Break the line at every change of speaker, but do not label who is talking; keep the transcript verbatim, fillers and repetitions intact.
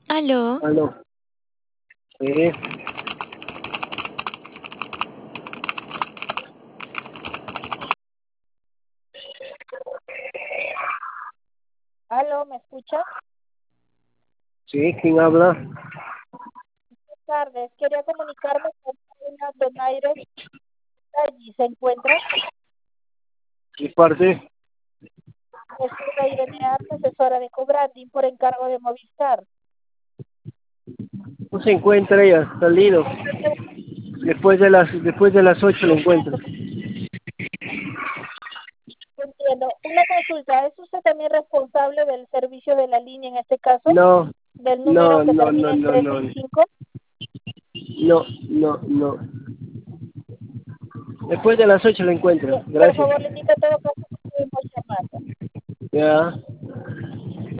Aló,
Aló. Sí,
Aló, ¿me escuchas?
sí, ¿quién habla?
Buenas tardes. Quería comunicarme con una Donaire. Allí se encuentra.
¿Qué parte?
Es una Irene Arte, asesora de co-branding por encargo de Movistar.
No se encuentra ella, salido. Después de las, después de las ocho lo encuentro.
Entiendo. Una consulta. ¿Es usted también responsable del servicio de la línea en este caso?
No,
¿Del número
no,
que
no,
termina
no,
en
no, no,
trescientos sesenta y cinco?
no, no, no. Después de las ocho lo encuentro.
Bien, por
Gracias.
favor, le indico a todo caso que estuvimos llamando.
Ya.